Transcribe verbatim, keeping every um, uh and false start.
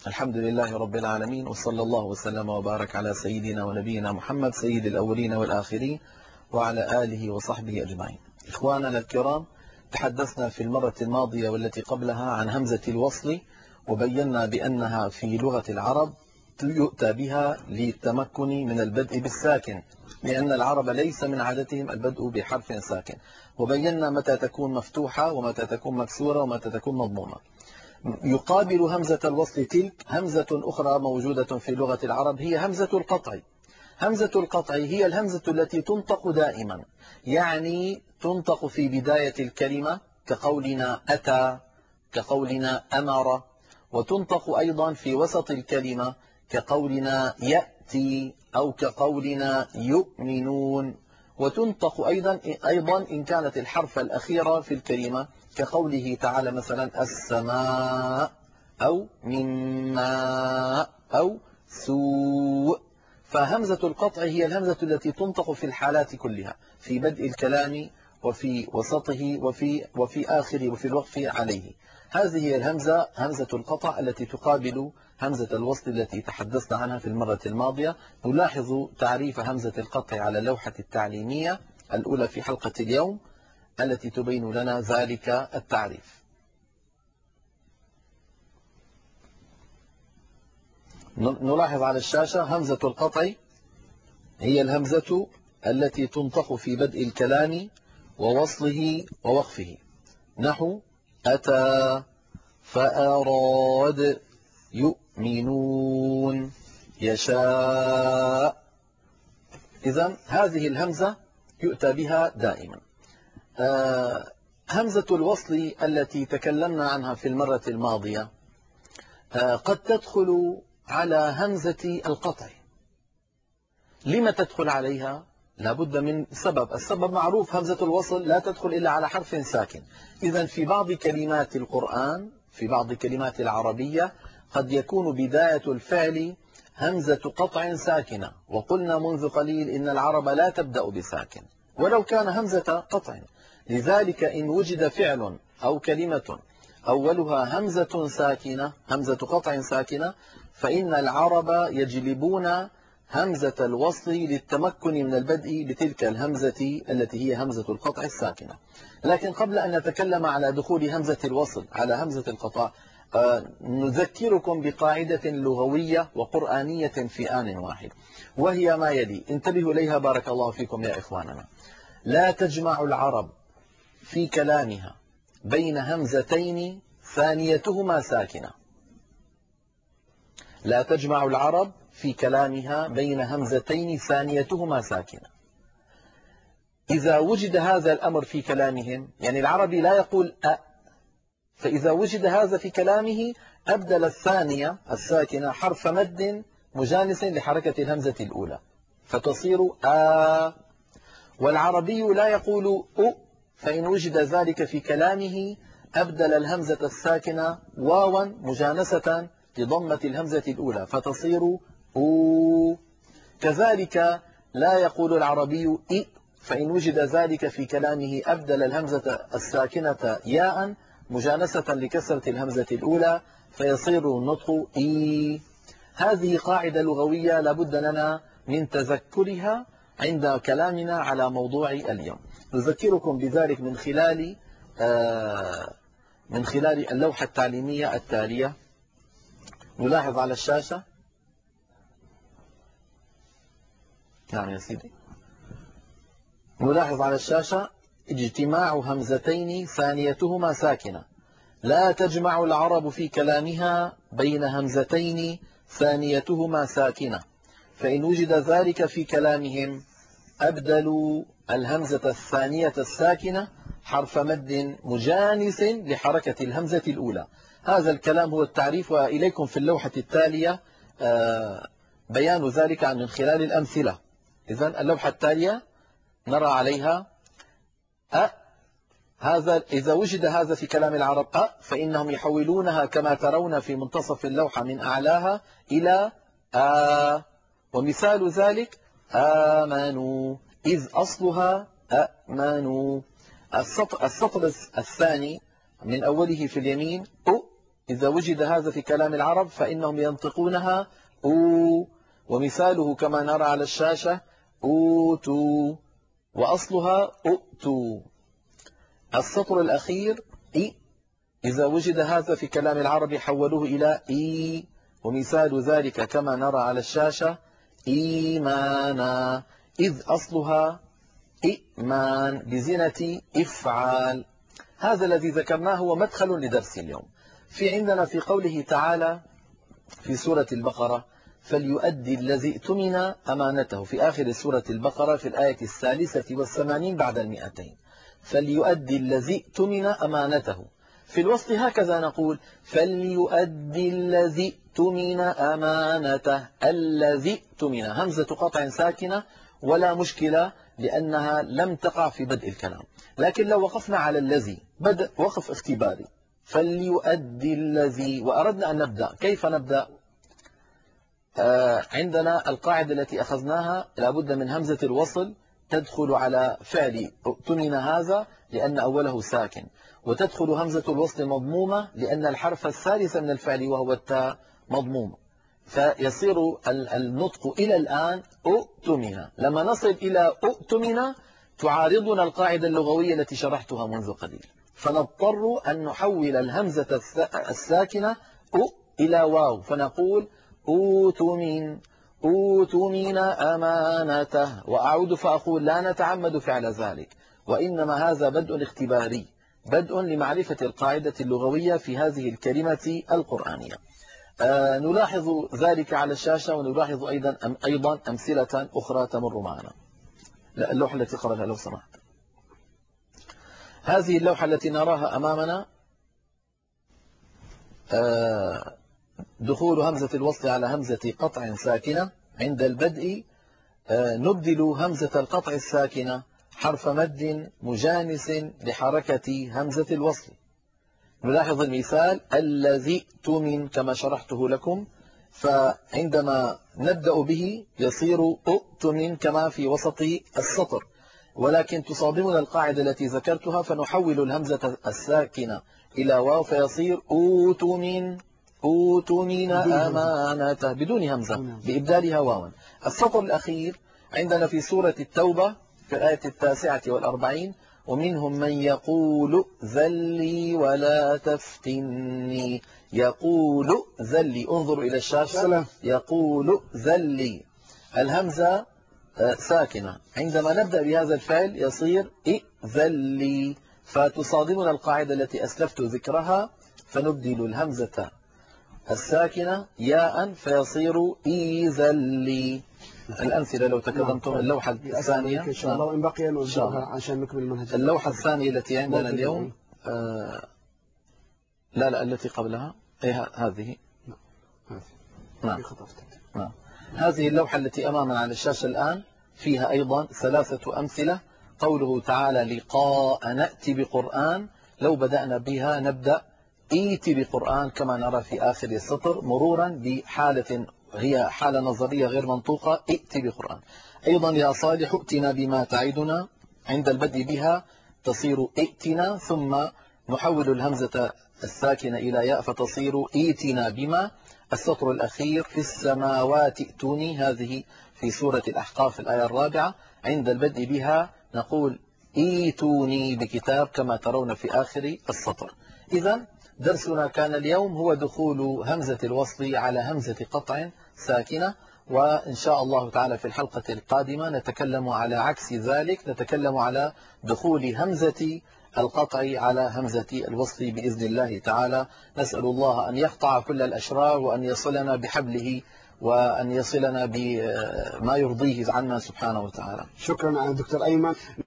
الحمد لله رب العالمين، وصلى الله وسلم وبارك على سيدنا ونبينا محمد سيد الأولين والآخرين وعلى آله وصحبه أجمعين. إخواننا الكرام، تحدثنا في المرة الماضية والتي قبلها عن همزة الوصل، وبينا بأنها في لغة العرب يؤتى بها للتمكن من البدء بالساكن، لأن العرب ليس من عادتهم البدء بحرف ساكن، وبينا متى تكون مفتوحة ومتى تكون مكسورة ومتى تكون مضمومة. يقابل همزة الوصل تلك همزة أخرى موجودة في لغة العرب، هي همزة القطع. همزة القطع هي الهمزة التي تنطق دائما، يعني تنطق في بداية الكلمة كقولنا أتى، كقولنا أمر، وتنطق أيضا في وسط الكلمة كقولنا يأتي أو كقولنا يؤمنون، وتنطق أيضا أيضا إن كانت الحرف الأخيرة في الكلمة كقوله تعالى مثلا السماء أو مما أو سوء. فهمزة القطع هي الهمزة التي تنطق في الحالات كلها، في بدء الكلام وفي وسطه وفي وفي آخره وفي الوقف عليه. هذه هي الهمزة همزة القطع التي تقابل همزة الوصل التي تحدثنا عنها في المرة الماضية. نلاحظ تعريف همزة القطع على اللوحة التعليمية الأولى في حلقة اليوم التي تبين لنا ذلك التعريف. نلاحظ على الشاشة همزة القطع هي الهمزة التي تنطق في بدء الكلام ووصله ووقفه، نحو أتى، فأراد، يؤمنون، يشاء. إذن هذه الهمزة يؤتى بها دائما. آه همزة الوصل التي تكلمنا عنها في المرة الماضية آه قد تدخل على همزة القطع. لما تدخل عليها؟ لابد من سبب. السبب معروف، همزة الوصل لا تدخل إلا على حرف ساكن. إذن في بعض كلمات القرآن، في بعض كلمات العربية قد يكون بداية الفعل همزة قطع ساكنة، وقلنا منذ قليل إن العرب لا تبدأ بساكن ولو كان همزة قطع. لذلك إن وجد فعل أو كلمة أولها همزة ساكنة، همزة قطع ساكنة، فإن العرب يجلبون همزة الوصل للتمكن من البدء بتلك الهمزة التي هي همزة القطع الساكنة. لكن قبل أن نتكلم على دخول همزة الوصل على همزة القطع، نذكركم بقاعدة لغوية وقرآنية في آن واحد، وهي ما يلي. انتبهوا إليها بارك الله فيكم يا إخواننا. لا تجمع العرب في كلامها بين همزتين ثانيتهما ساكنة. لا تجمع العرب في كلامها بين همزتين ثانيتهما ساكنة. إذا وجد هذا الأمر في كلامهم، يعني العربي لا يقول أ، فإذا وجد هذا في كلامه أبدل الثانية الساكنة حرف مد مجانس لحركة الهمزة الأولى فتصير آ. والعربي لا يقول أ، فإن وجد ذلك في كلامه أبدل الهمزة الساكنة واوا مجانسة لضمة الهمزة الأولى فتصير أو. كذلك لا يقول العربي إ، فإن وجد ذلك في كلامه أبدل الهمزة الساكنة ياء مجانسة لكسرة الهمزة الأولى فيصير النطق إي. هذه قاعدة لغوية لابد لنا من تذكرها عند كلامنا على موضوع اليوم. نذكركم بذلك من خلال من خلال اللوحة التعليمية التالية. نلاحظ على الشاشة. نعم يا سيدي. نلاحظ على الشاشة اجتماع همزتين ثانيتهما ساكنة. لا تجمع العرب في كلامها بين همزتين ثانيتهما ساكنة، فإن وجد ذلك في كلامهم أبدلوا الهمزة الثانية الساكنة حرف مد مجانس لحركة الهمزة الأولى. هذا الكلام هو التعريف، وإليكم في اللوحة التالية بيان ذلك من خلال الأمثلة. إذن اللوحة التالية نرى عليها أ. هذا إذا وجد هذا في كلام العرب أ، فإنهم يحولونها كما ترون في منتصف اللوحة من أعلاها إلى آ. ومثال ذلك آمنوا، إذ أصلها أأمنوا. السطر, السطر الثاني من أوله في اليمين أ، إذا وجد هذا في كلام العرب فإنهم ينطقونها أو، ومثاله كما نرى على الشاشة أوتوا، وأصلها أؤتوا. السطر الأخير إي، إذا وجد هذا في كلام العرب حولوه إلى إي، ومثال ذلك كما نرى على الشاشة إيمانا، إذ أصلها إئمان بزنة إفعال. هذا الذي ذكرناه هو مدخل لدرس اليوم. في عندنا في قوله تعالى في سورة البقرة فليؤدي الذي اؤتمن أمانته، في آخر سورة البقرة في الآية الثالثة والثمانين بعد المئتين، فليؤدي الذي اؤتمن أمانته. في الوسط هكذا نقول فليؤدي الذي اؤتمن أمانته، الذي اؤتمن همزة قطع ساكنة ولا مشكلة لأنها لم تقع في بدء الكلام، لكن لو وقفنا على الذي بدء وقف اختباري فليؤدي الذي وأردنا أن نبدأ، كيف نبدأ؟ آه عندنا القاعدة التي أخذناها لابد من همزة الوصل تدخل على فعل اؤتمن هذا لأن أوله ساكن، وتدخل همزة الوصل مضمومة لأن الحرف الثالث من الفعل وهو التاء مضموم، فيصير النطق إلى الآن اؤتمن. لما نصل إلى اؤتمن تعارضنا القاعدة اللغوية التي شرحتها منذ قليل، فنضطر أن نحول الهمزة الساكنة أ إلى واو، فنقول أوتمن أوتمن أمانته، وأعود فأقول لا نتعمد فعل ذلك، وإنما هذا بدء اختباري، بدء لمعرفة القاعدة اللغوية في هذه الكلمة القرآنية. آه نلاحظ ذلك على الشاشة، ونلاحظ أيضا أم أيضا أمثلة أخرى تمر معنا. لا، اللوحة التي قبلها لو سمحت. هذه اللوحة التي نراها أمامنا آه دخول همزة الوصل على همزة قطع ساكنة عند البدء. آه نبدل همزة القطع الساكنة حرف مد مجانس لحركة همزة الوصل. نلاحظ المثال الذي اؤتمن كما شرحته لكم، فعندما نبدأ به يصير اؤتمن كما في وسط السطر، ولكن تصادمنا القاعدة التي ذكرتها فنحول الهمزة الساكنة إلى واو فيصير أوتمن أوتمن أمانته بدون همزة بإبدالها واوا. السطر الأخير عندنا في سورة التوبة في الآية التاسعة والأربعين ومنهم من يقول ذلي ولا تفتني، يقول ذلي، انظروا إلى الشاشة يقول ذلي، الهمزة ساكنة، عندما نبدأ بهذا الفعل يصير ائذلي، فتصادمنا القاعدة التي أسلفت ذكرها فنبدل الهمزة الساكنة ياء فيصير إيذلي. الأمثلة لو تقدمتم اللوحة الثانية إن شاء الله، وإن بقي نوزعها عشان نكمل المنهج. اللوحة الثانية التي عندنا اليوم آه لا لا التي قبلها إيه هذه. نعم. نعم. هذه اللوحة التي أمامنا على الشاشة الآن فيها أيضا ثلاثة أمثلة. قوله تعالى لقاء نأتي بقرآن، لو بدأنا بها نبدأ إيتي بقرآن كما نرى في آخر السطر، مرورا بحالة هي حالة نظرية غير منطوقة، ائتي بقرآن. أيضا يا صالح ائتنا بما تعدنا، عند البدء بها تصير ائتنا، ثم نحول الهمزة الساكنة إلى ياء فتصير ايتنا بما. السطر الأخير في السماوات ائتوني، هذه في سورة الأحقاف الآية الرابعة، عند البدء بها نقول ايتوني بكتاب كما ترون في آخر السطر. إذا درسنا كان اليوم هو دخول همزة الوصل على همزة قطع ساكنة، وإن شاء الله تعالى في الحلقة القادمة نتكلم على عكس ذلك، نتكلم على دخول همزة القطع على همزة الوصل بإذن الله تعالى. نسأل الله أن يقطع كل الأشرار وأن يصلنا بحبله وأن يصلنا بما يرضيه عنا سبحانه وتعالى. شكرا دكتور أيمن.